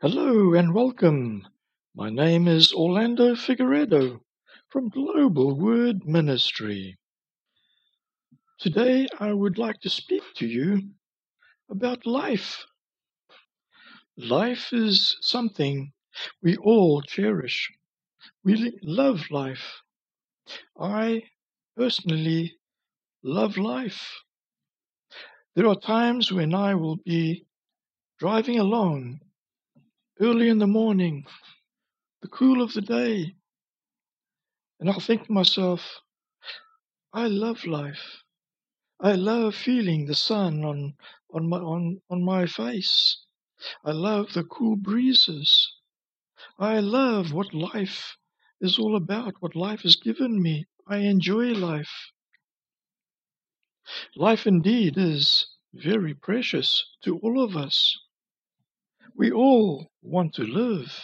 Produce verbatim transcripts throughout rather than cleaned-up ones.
Hello and welcome. My name is Orlando Figueredo from Global Word Ministry. Today I would like to speak to you about life. Life is something we all cherish. We love life. I personally love life. There are times when I will be driving along early in the morning, the cool of the day, and I'll think to myself, I love life. I love feeling the sun on on my on, on my face. I love the cool breezes. I love what life is all about, what life has given me. I enjoy life. Life indeed is very precious to all of us. We all want to live.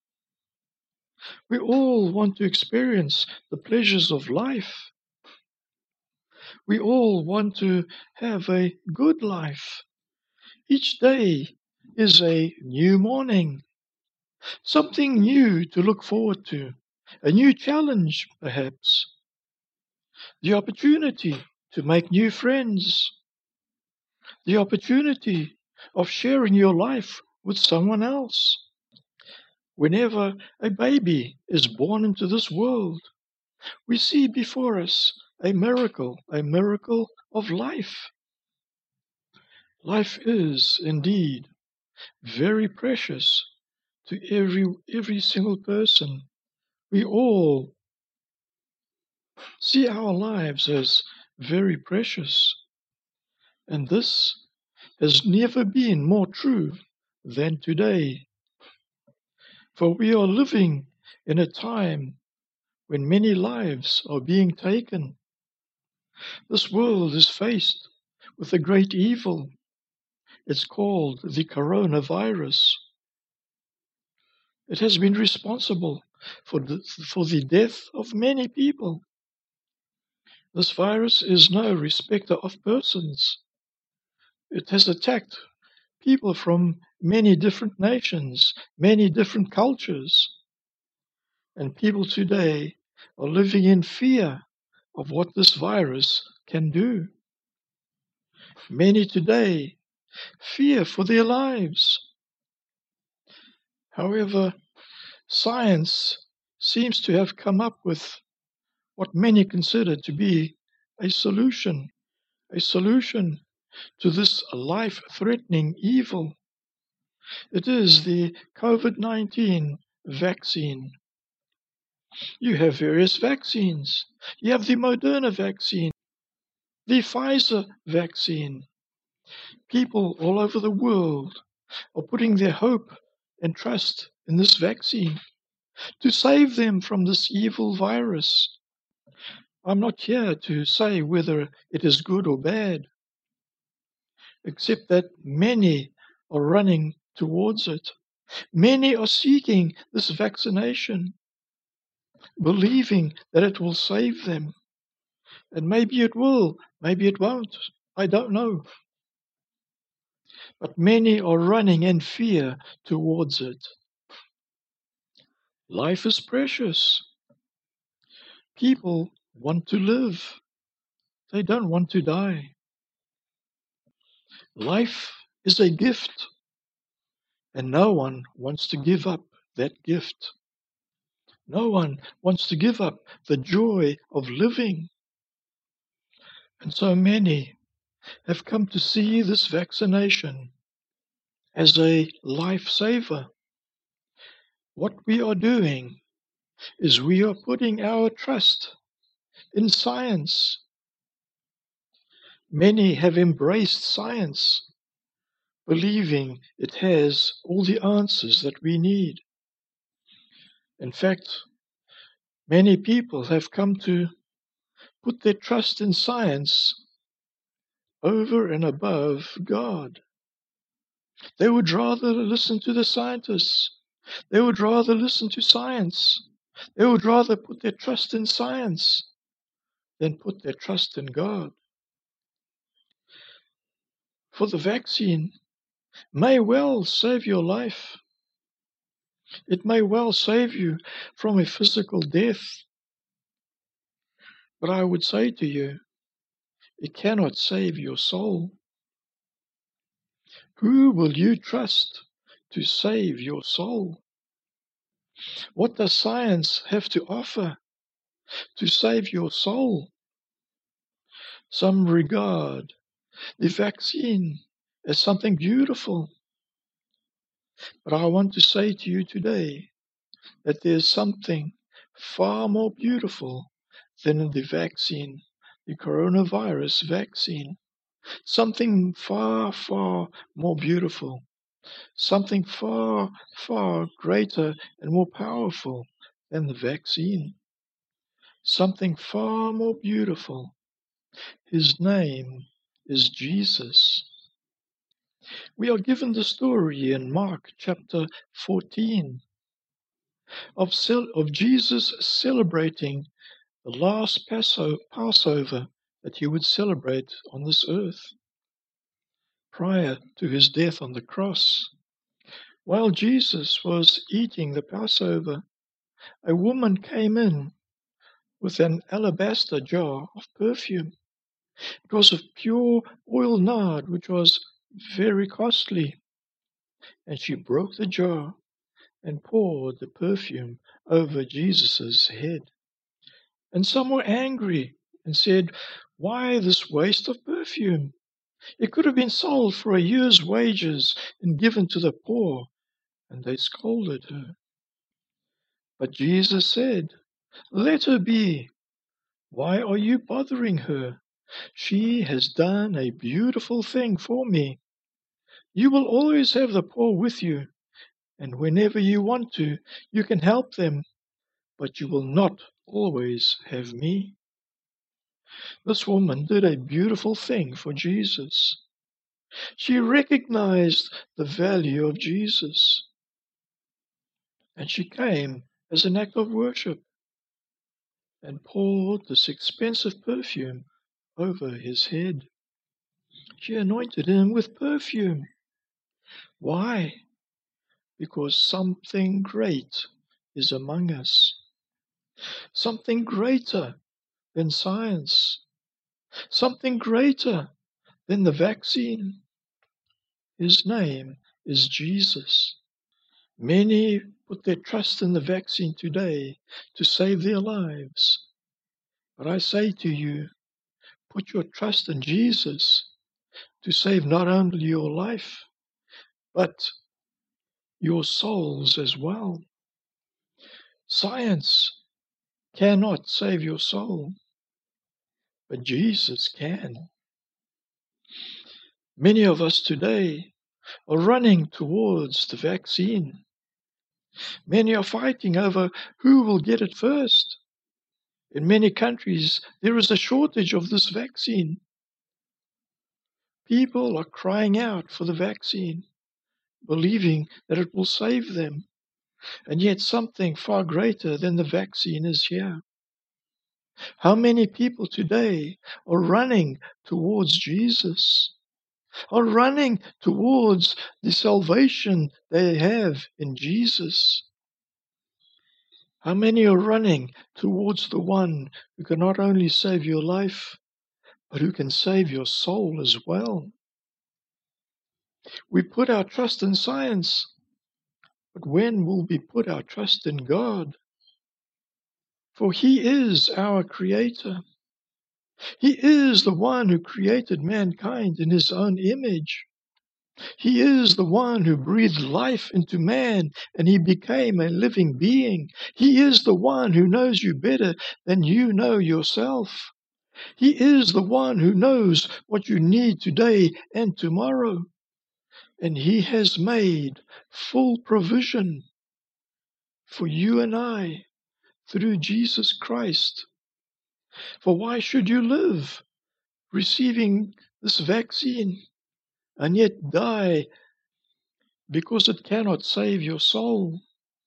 We all want to experience the pleasures of life. We all want to have a good life. Each day is a new morning, something new to look forward to, a new challenge perhaps, the opportunity to make new friends, the opportunity of sharing your life with someone else. Whenever a baby is born into this world, we see before us a miracle, a miracle of life. Life is indeed very precious to every every single person. We all see our lives as very precious, and this has never been more true than today. For we are living in a time when many lives are being taken. This world is faced with a great evil. It's called the coronavirus. It has been responsible for the, for the death of many people. This virus is no respecter of persons. It has attacked people from many different nations, many different cultures. And people today are living in fear of what this virus can do. Many today fear for their lives. However, science seems to have come up with what many consider to be a solution, a solution to this life-threatening evil. It is the COVID nineteen vaccine. You have various vaccines. You have the Moderna vaccine, the Pfizer vaccine. People all over the world are putting their hope and trust in this vaccine to save them from this evil virus. I'm not here to say whether it is good or bad, except that many are running towards it. Many are seeking this vaccination, believing that it will save them. And maybe it will, maybe it won't. I don't know. But many are running in fear towards it. Life is precious. People want to live. They don't want to die. Life is a gift, and no one wants to give up that gift. No one wants to give up the joy of living. And so many have come to see this vaccination as a lifesaver. What we are doing is we are putting our trust in science. Many have embraced science, believing it has all the answers that we need. In fact, many people have come to put their trust in science over and above God. They would rather listen to the scientists. They would rather listen to science. They would rather put their trust in science than put their trust in God. For the vaccine may well save your life, It may well save you from a physical death, but I would say to you, it cannot save your soul. Who will you trust to save your soul? What does science have to offer to save your soul? Some regard the vaccine as something beautiful, but I want to say to you today that there's something far more beautiful than the vaccine, the coronavirus vaccine. Something far, far more beautiful. Something far, far greater and more powerful than the vaccine. Something far more beautiful. His name is Jesus. We are given the story in Mark chapter fourteen of, cel- of Jesus celebrating the last Passo- Passover that he would celebrate on this earth prior to his death on the cross. While Jesus was eating the Passover, a woman came in with an alabaster jar of perfume. It was of pure oil nard, which was very costly, and she broke the jar and poured the perfume over Jesus' head. And some were angry and said, "Why this waste of perfume? It could have been sold for a year's wages and given to the poor." And they scolded her. But Jesus said, "Let her be. Why are you bothering her? She has done a beautiful thing for me. You will always have the poor with you, and whenever you want to, you can help them, but you will not always have me." This woman did a beautiful thing for Jesus. She recognized the value of Jesus, and she came as an act of worship and poured this expensive perfume over his head. She anointed him with perfume. Why? Because something great is among us. Something greater than science. Something greater than the vaccine. His name is Jesus. Many put their trust in the vaccine today to save their lives. But I say to you, put your trust in Jesus to save not only your life, but your souls as well. Science cannot save your soul, but Jesus can. Many of us today are running towards the vaccine. Many are fighting over who will get it first. In many countries, there is a shortage of this vaccine. People are crying out for the vaccine, believing that it will save them. And yet something far greater than the vaccine is here. How many people today are running towards Jesus, are running towards the salvation they have in Jesus? How many are running towards the one who can not only save your life, but who can save your soul as well? We put our trust in science, but when will we put our trust in God? For He is our Creator. He is the one who created mankind in His own image. He is the one who breathed life into man and he became a living being. He is the one who knows you better than you know yourself. He is the one who knows what you need today and tomorrow. And He has made full provision for you and I through Jesus Christ. For why should you live receiving this vaccine and yet die because it cannot save your soul?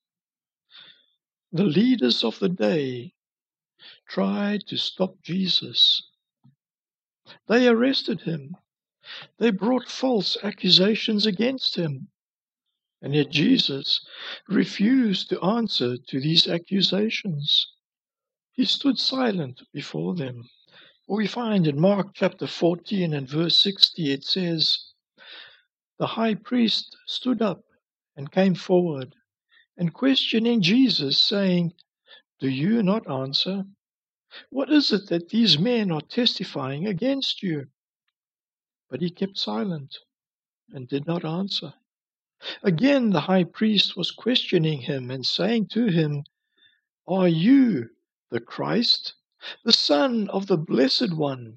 The leaders of the day tried to stop Jesus. They arrested him. They brought false accusations against him. And yet Jesus refused to answer to these accusations. He stood silent before them. We find in Mark chapter fourteen and verse sixty, it says, "The high priest stood up and came forward, and questioning Jesus, saying, 'Do you not answer? What is it that these men are testifying against you?' But he kept silent and did not answer. Again the high priest was questioning him and saying to him, 'Are you the Christ, the Son of the Blessed One?'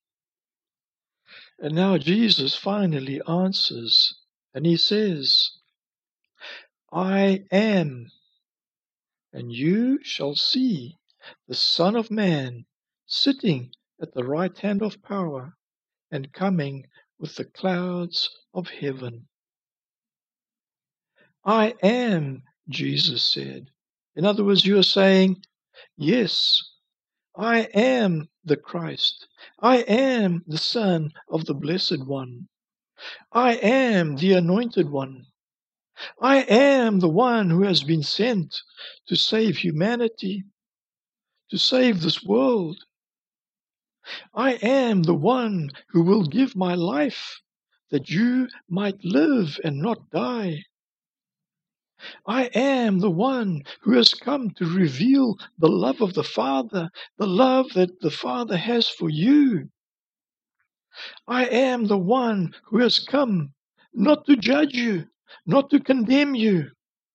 And now Jesus finally answers, and he says, 'I am, and you shall see the Son of Man sitting at the right hand of power and coming with the clouds of heaven.'" I am, Jesus said. In other words, you are saying, yes, I am the Christ. I am the Son of the Blessed One. I am the Anointed One. I am the one who has been sent to save humanity, to save this world. I am the one who will give my life that you might live and not die. I am the one who has come to reveal the love of the Father, the love that the Father has for you. I am the one who has come not to judge you, not to condemn you,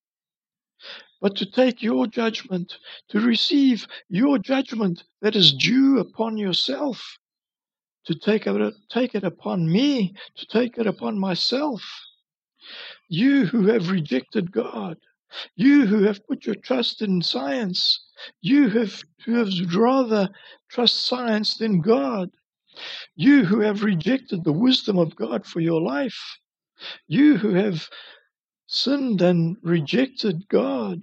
but to take your judgment, to receive your judgment that is due upon yourself, to take it, take it upon me, to take it upon myself. You who have rejected God, you who have put your trust in science, you have, who have rather trust science than God, you who have rejected the wisdom of God for your life, you who have sinned and rejected God,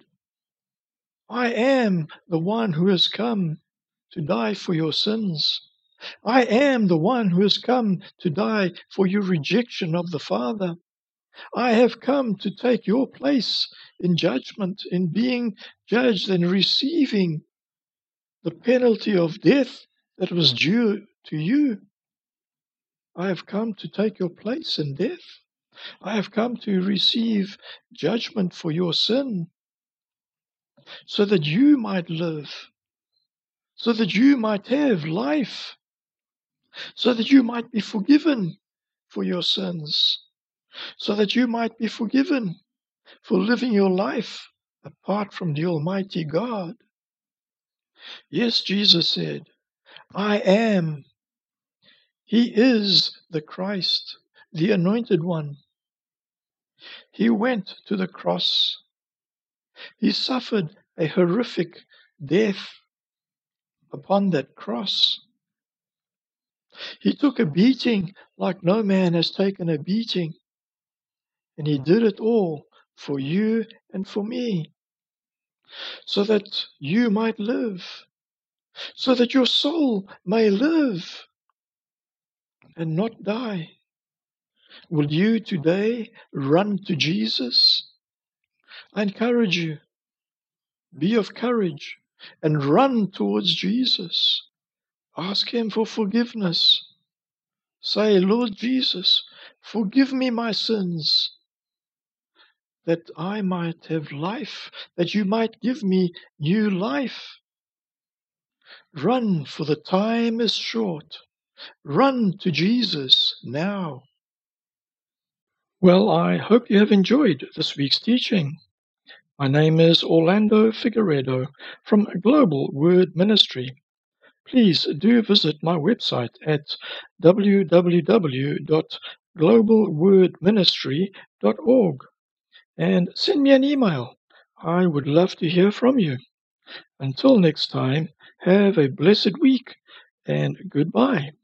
I am the one who has come to die for your sins. I am the one who has come to die for your rejection of the Father. I have come to take your place in judgment, in being judged and receiving the penalty of death that was due to you. I have come to take your place in death. I have come to receive judgment for your sin, so that you might live, so that you might have life, so that you might be forgiven for your sins, so that you might be forgiven for living your life apart from the Almighty God. Yes, Jesus said, I am. He is the Christ, the Anointed One. He went to the cross. He suffered a horrific death upon that cross. He took a beating like no man has taken a beating. And he did it all for you and for me, so that you might live, so that your soul may live and not die. Will you today run to Jesus? I encourage you, be of courage and run towards Jesus. Ask him for forgiveness. Say, Lord Jesus, forgive me my sins, that I might have life, that you might give me new life. Run, for the time is short. Run to Jesus now. Well, I hope you have enjoyed this week's teaching. My name is Orlando Figueredo from Global Word Ministry. Please do visit my website at w w w dot global word ministry dot org and send me an email. I would love to hear from you. Until next time, have a blessed week and goodbye.